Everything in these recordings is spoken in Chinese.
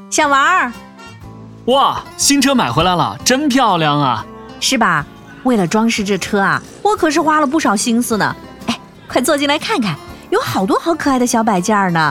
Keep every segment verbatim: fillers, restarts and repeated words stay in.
想玩儿。 哇，新车买回来了，真漂亮啊！ 是吧？为了装饰这车啊，我可是花了不少心思呢。哎，快坐进来看看，有好多好可爱的小摆件呢。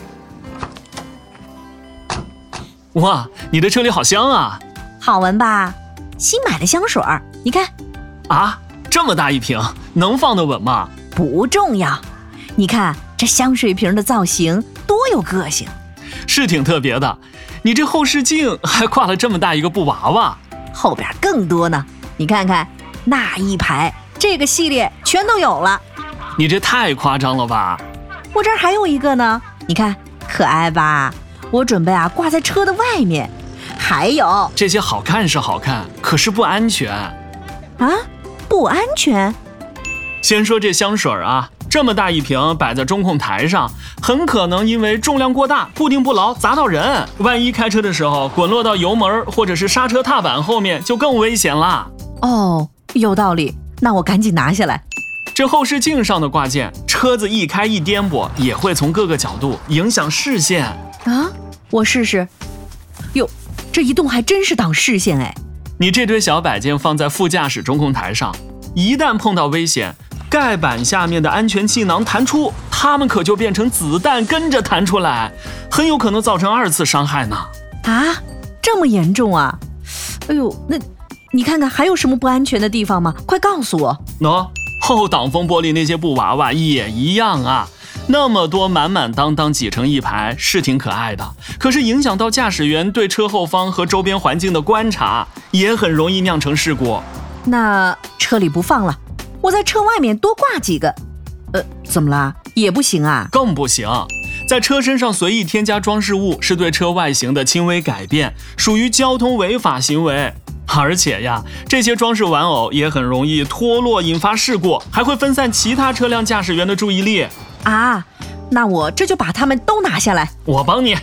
哇，你的车里好香啊！ 好闻吧？新买的香水儿，你看。 啊，这么大一瓶，能放得稳吗？ 不重要，你看这香水瓶的造型多有个性， 是挺特别的。你这后视镜还挂了这么大一个布娃娃， 后边更多呢。你看看那一排，这个系列全都有了。 你这太夸张了吧？ 我这儿还有一个呢，你看可爱吧？我准备啊挂在车的外面。还有这些好看是好看，可是不安全啊？不安全？ 先说这香水啊，这么大一瓶摆在中控台上，很可能因为重量过大固定不牢砸到人，万一开车的时候滚落到油门或者是刹车踏板后面就更危险啦。 哦，有道理，那我赶紧拿下来。 这后视镜上的挂件，车子一开一颠簸也会从各个角度影响视线啊。我试试。哟，这一动还真是挡视线哎。 你这堆小摆件放在副驾驶中控台上，一旦碰到危险，盖板下面的安全气囊弹出，它们可就变成子弹跟着弹出来，很有可能造成二次伤害呢。 啊，这么严重啊？哎呦，那你看看还有什么不安全的地方吗？快告诉我。 喏，后挡风玻璃那些布娃娃也一样啊，那么多满满当当挤成一排是挺可爱的，可是影响到驾驶员对车后方和周边环境的观察，也很容易酿成事故。 那车里不放了，我在车外面多挂几个。呃，怎么啦？也不行啊？ 更不行。在车身上随意添加装饰物是对车外形的轻微改变，属于交通违法行为。而且呀，这些装饰玩偶也很容易脱落引发事故，还会分散其他车辆驾驶员的注意力啊。那我这就把它们都拿下来。 我帮你。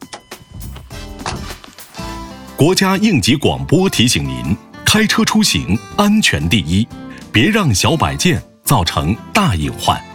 国家应急广播提醒您，开车出行安全第一，别让小摆件造成大隐患。